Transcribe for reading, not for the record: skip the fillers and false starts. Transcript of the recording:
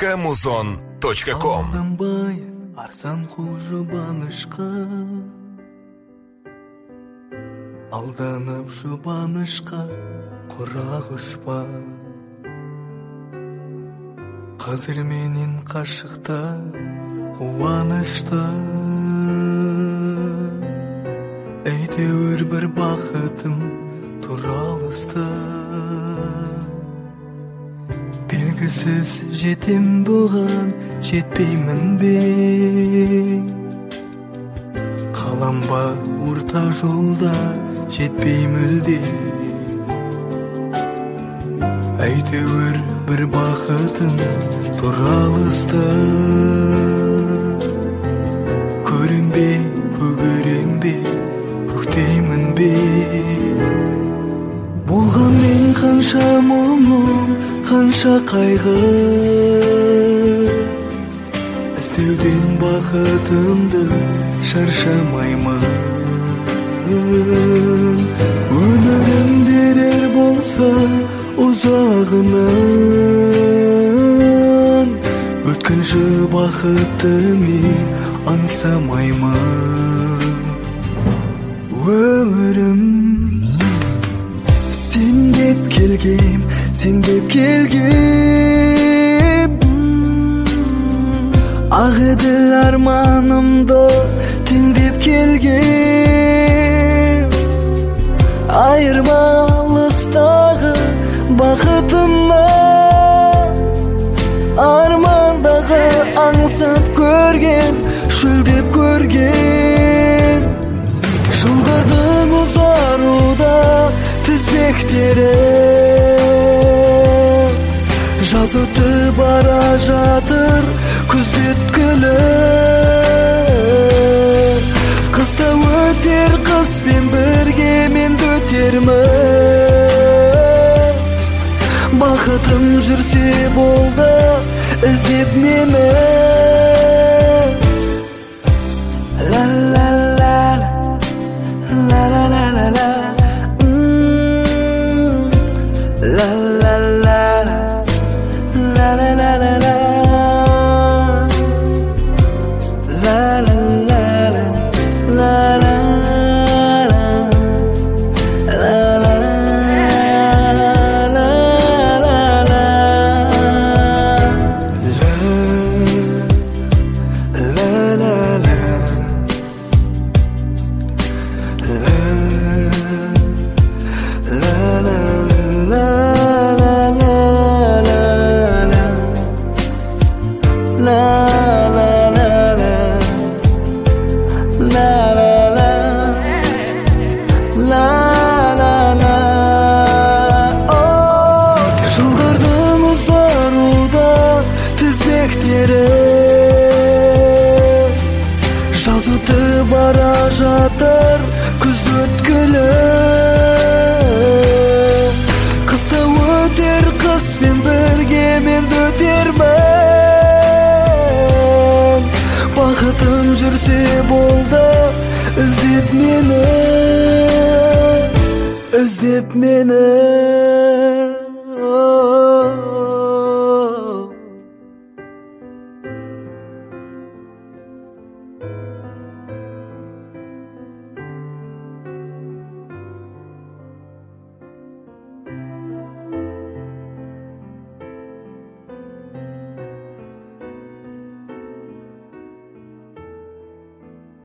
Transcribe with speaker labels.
Speaker 1: www.muzon.com.
Speaker 2: Алданбай арзан жұбанышқа, алданып жұбанышқа құрақ ұшпа. Қазір менен қашықта қуанышта, әйтеуір бір бақытым туралыста. Белгісіз жетем бұған жетпеймін бе, қаламба орта жолда жетпей мүлде. Әйтеуір бір бақытым туралыста. Көрем бе, көгерем бе, көктеймін бе. Болған мен қанша мұңым, қанша қайғы, іздеуден бақытымды шаршамаймын. Өмірім берер болса ұзағынан, өткінші бақытты мен аңсамаймын. Өмірім сен деп келгем, сен деп келгем, ақ еділ арманымды теңдеп келгем. Айырмалыстағы бақытымнан, армандағы аңсап көрген, шөлдеп көрген. Жылдардың ұзаруда тізбектері, жазыты бара жатыр күздеткілі. Қыста өтер қызбен бірге мен де өтермін. Бақытым жүрсе болды іздеп мені. Ла-ла-ла-ла, ла-ла-ла-ла-ла, ла-ла-ла-ла, ла-ла-ла-ла-ла, ла-ла-ла-ла. Жазыты бара жатыр күзді өткілі. Қыста өтер қызбен бірге мен де өтермін. Бақытым жүрсе болды іздеп мені, іздеп мені.